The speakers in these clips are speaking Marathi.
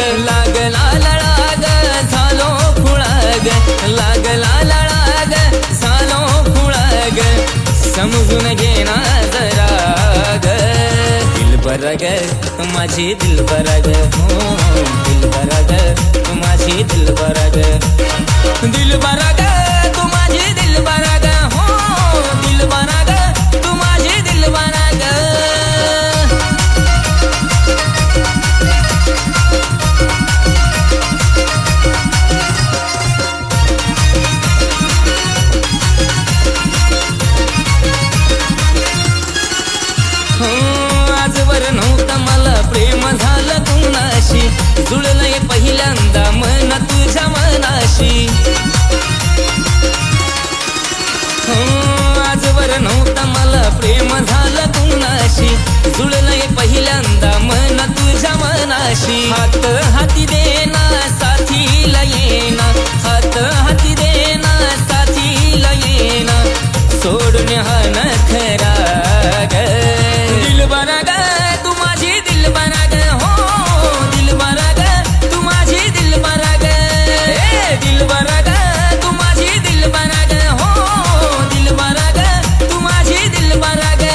लागला लळा ग झालो खुळा ग लागला लळा ग झालो खुळा ग समजून घे ना जरा ग दिलबर ग माझी दिलबर ग हो दिलबर ग माझी दिलबर ग दिलबर ग तू माझी दिलबर ग हो दिलबर ग तू माझी दिलबर ग आजवर नव्हतं मला प्रेम झालं कुणाशी जुळलंय पहिल्यांदा मन तुझ्या मनाशी आजवर नव्हतं मला प्रेम झालं कुणाशी जुळलंय पहिल्यांदा मन तुझ्या मनाशी हात हाती देना साथीला येना हात हाती देना साथीला येना सोडून हा नखरा ग दिलबर ग तू माझी दिलबर ग हो दिलबर ग तू माझी दिलबर ग दिलबर ग तू माझी दिलबर ग हो दिलबर ग तू माझी दिलबर ग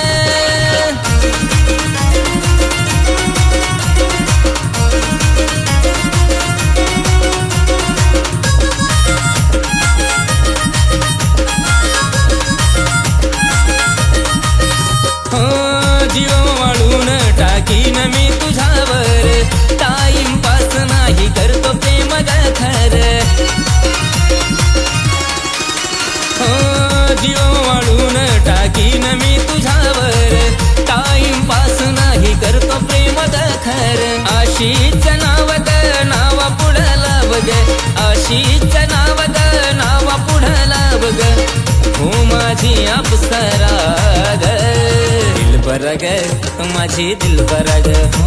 टाकीन मी तुझ्यावर टाइमपास नाही करतो प्रेम ग खर जीव वाळून टाकीन मी तुझ्यावर टाइमपास नाही करतो प्रेम ग खर आशीच नाव ग नावा पुढं लाव ग आशीच नाव ग नावा पुढं लाव ग हो माझी अप्सरा ग दिलबर ग माझी दिलबर ग